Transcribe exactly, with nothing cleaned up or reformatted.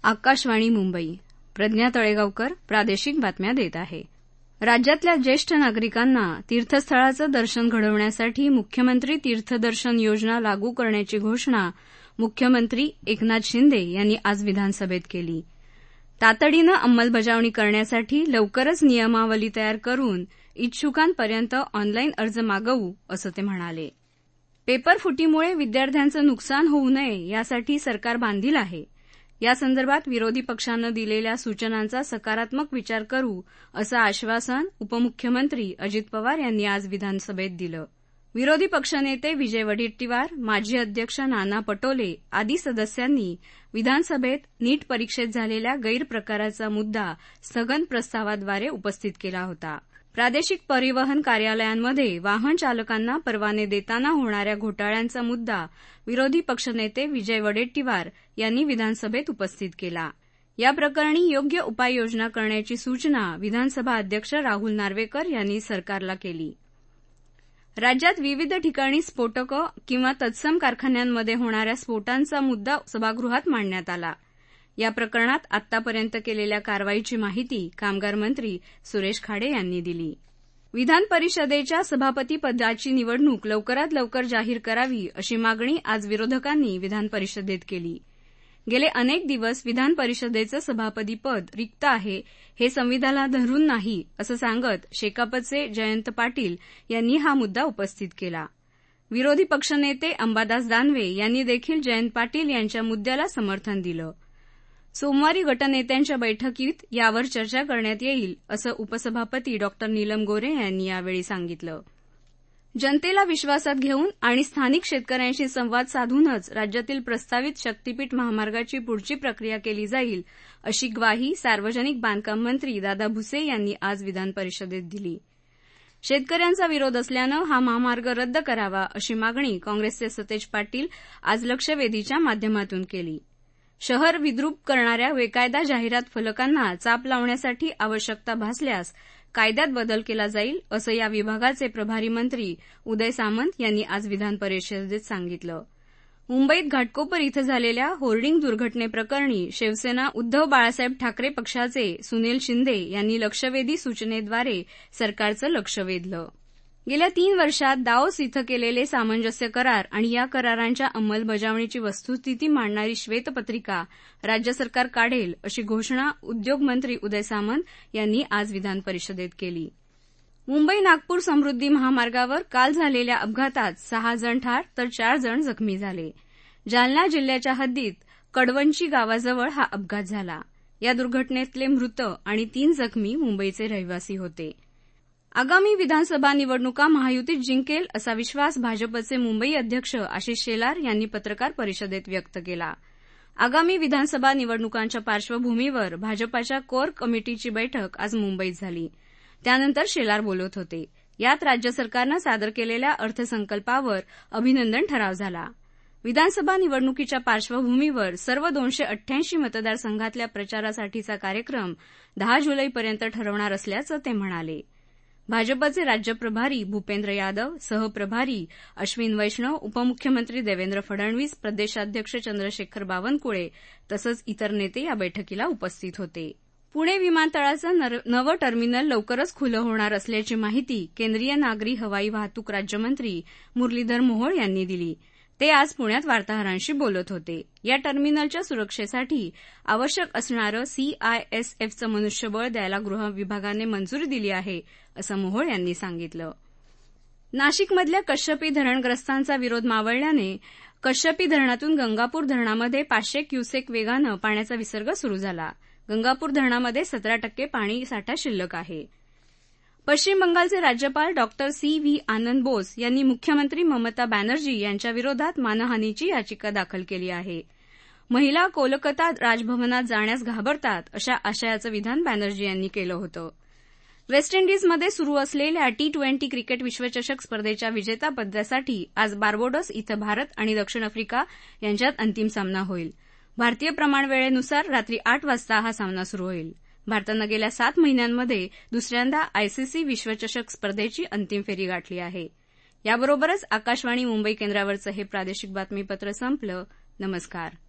आकाशवाणी मुंबई. प्रज्ञा तळेगावकर प्रादेशिक बातम्या देत आहे. राज्यातल्या ज्येष्ठ नागरिकांना तीर्थस्थळाचं दर्शन घडवण्यासाठी मुख्यमंत्री तीर्थदर्शन योजना लागू करण्याची घोषणा मुख्यमंत्री एकनाथ शिंदे यांनी आज विधानसभेत केली. तातडीनं अंमलबजावणी करण्यासाठी लवकरच नियमावली तयार करून इच्छुकांपर्यंत ऑनलाईन अर्ज मागवू असं ते म्हणाले. पेपरफुटीमुळे विद्यार्थ्यांचं नुकसान होऊ नये यासाठी सरकार बांधील आहे. यासंदर्भात विरोधी पक्षानं दिलेल्या सूचनांचा सकारात्मक विचार करू असं आश्वासन उपमुख्यमंत्री अजित पवार यांनी आज विधानसभेत दिलं. विरोधी पक्षनेते विजय वडेट्टीवार, माजी अध्यक्ष नाना पटोले आदी सदस्यांनी विधानसभेत नीट परीक्षेत झालेल्या गैरप्रकाराचा मुद्दा स्थगन प्रस्तावाद्वारे उपस्थित केला होता. प्रादेशिक परिवहन कार्यालयांमध्ये वाहन चालकांना परवाने देताना होणाऱ्या घोटाळ्यांचा मुद्दा विरोधी पक्षनेते विजय वडेट्टीवार यांनी विधानसभेत उपस्थित केला. या प्रकरणी योग्य उपाययोजना करण्याची सूचना विधानसभा अध्यक्ष राहुल नार्वेकर यांनी सरकारला केली. राज्यात विविध ठिकाणी स्फोटकं किंवा तत्सम कारखान्यांमध्ये होणाऱ्या स्फोटांचा मुद्दा सभागृहात मांडण्यात आला. या प्रकरणात आतापर्यंत केलेल्या कारवाईची माहिती कामगार मंत्री सुरेश खाडे यांनी दिली. विधान परिषदेच्या सभापती पदाची निवडणूक लवकरात लवकर जाहीर करावी अशी मागणी आज विरोधकांनी विधान परिषदेत केली. गेले अनेक दिवस विधान परिषदेचं सभापतीपद रिक्त आहे हे संविधानाला धरून नाही असं सांगत शेकापचे जयंत पाटील यांनी हा मुद्दा उपस्थित केला. विरोधी पक्षनेते अंबादास दानवे यांनी देखील जयंत पाटील यांच्या मुद्द्याला समर्थन दिलं. सोमवारी गटनेत्यांच्या बैठकीत यावर चर्चा करण्यात येईल असं उपसभापती डॉ नीलम गोऱ्हे यांनी यावेळी सांगितलं. जनतेला विश्वासात घेऊन आणि स्थानिक शेतकऱ्यांशी संवाद साधूनच राज्यातील प्रस्तावित शक्तीपीठ महामार्गाची पुढची प्रक्रिया केली जाईल अशी ग्वाही सार्वजनिक बांधकाम मंत्री दादा भुसे यांनी आज विधान परिषदेत दिली. शेतकऱ्यांचा विरोध असल्यानं हा महामार्ग रद्द करावा अशी मागणी काँग्रेसचे सतेज पाटील आज लक्षवेधीच्या माध्यमातून केली. शहर विद्रूप करणाऱ्या बेकायदा जाहिरात फलकांना चाप लावण्यासाठी आवश्यकता भासल्यास कायद्यात बदल केला जाईल असं या विभागाचे प्रभारी मंत्री उदय सामंत यांनी आज विधान परिषदेत सांगितलं. मुंबईत घाटकोपर इथं झालेल्या होर्डिंग दुर्घटनेप्रकरणी शिवसेना उद्धव बाळासाहेब ठाकरे पक्षाचे सुनील शिंदे यांनी लक्षवेधी सूचनेद्वारे सरकारचं लक्ष वेधलं. गेल्या तीन वर्षात दाओस इथं केलेले सामंजस्य करार आणि या करारांच्या अंमलबजावणीची वस्तुस्थिती मांडणारी श्वेतपत्रिका राज्य सरकार काढेल अशी घोषणा उद्योगमंत्री उदय सामंत यांनी आज विधान परिषदेत केली. मुंबई नागपूर समृद्धी महामार्गावर काल झालेल्या अपघातात सहा जण ठार तर चार जण जखमी झाले. जालना जिल्ह्याच्या हद्दीत कडवंची गावाजवळ हा अपघात झाला. या दुर्घटनेतले मृत आणि तीन जखमी मुंबईचे रहिवासी होते. आगामी विधानसभा निवडणुका महायुतीत जिंकेल असा विश्वास भाजपचे मुंबई अध्यक्ष आशिष शेलार यांनी पत्रकार परिषदेत व्यक्त केला. आगामी विधानसभा निवडणुकांच्या पार्श्वभूमीवर भाजपाच्या कोर कमिटीची बैठक आज मुंबईत झाली. त्यानंतर शेलार बोलत होते. यात राज्य सरकारनं सादर केलेल्या अर्थसंकल्पावर अभिनंदन ठराव झाला. विधानसभा निवडणुकीच्या पार्श्वभूमीवर सर्व दोनशे अठ्ठ्याऐंशी मतदारसंघातल्या प्रचारासाठीचा कार्यक्रम दहा जुलैपर्यंत ठरवणार असल्याचं ते म्हणाले. भाजपचे राज्य प्रभारी भूपेंद्र यादव, सहप्रभारी अश्विन वैष्णव, उपमुख्यमंत्री देवेंद्र फडणवीस, प्रदेशाध्यक्ष चंद्रशेखर बावनकुळे तसंच इतर नेते या बैठकीला उपस्थित होते. पुणे विमानतळाचं नवं टर्मिनल लवकरच खुलं होणार असल्याची माहिती केंद्रीय नागरी हवाई वाहतूक राज्यमंत्री मुरलीधर मोहोळ यांनी दिली. ते आज पुण्यात वार्ताहरांशी बोलत होते. या टर्मिनलच्या सुरक्षेसाठी आवश्यक असणारं सीआयएसएफचं मनुष्यबळ द्यायला गृह विभागाने मंजुरी दिली आहे असं मोहोळ यांनी सांगितलं. नाशिकमधल्या कश्यपी धरणग्रस्तांचा विरोध मावळल्याने कश्यपी धरणातून गंगापूर धरणामध्ये पाचशे क्युसेक वेगानं पाण्याचा विसर्ग सुरू झाला. गंगापूर धरणामध्ये सतरा टक्के पाणी साठा शिल्लक आहे. पश्चिम बंगालचे राज्यपाल doctor C V Ananda Bose यांनी मुख्यमंत्री ममता बॅनर्जी यांच्या विरोधात मानहानीची याचिका दाखल केली आहे. महिला कोलकाता राजभवनात जाण्यास घाबरतात अशा आशयाचं विधान बॅनर्जी यांनी केलं होतं. वेस्ट इंडिजमध्ये सुरू असलेल्या टी ट्वेंटी क्रिकेट विश्वचषक स्पर्धेच्या विजेतापदासाठी आज बार्बाडोस इथं भारत आणि दक्षिण आफ्रिका यांच्यात अंतिम सामना होईल. भारतीय प्रमाणवेळेनुसार रात्री आठ वाजता हा सामना सुरू होईल. भारतानं गेल्या सात महिन्यांमध्ये दुसऱ्यांदा आयसीसी विश्वचषक स्पर्धेची अंतिम फेरी गाठली आहे. याबरोबरच आकाशवाणी मुंबई केंद्रावरचं हे प्रादेशिक बातमीपत्र संपलं. नमस्कार.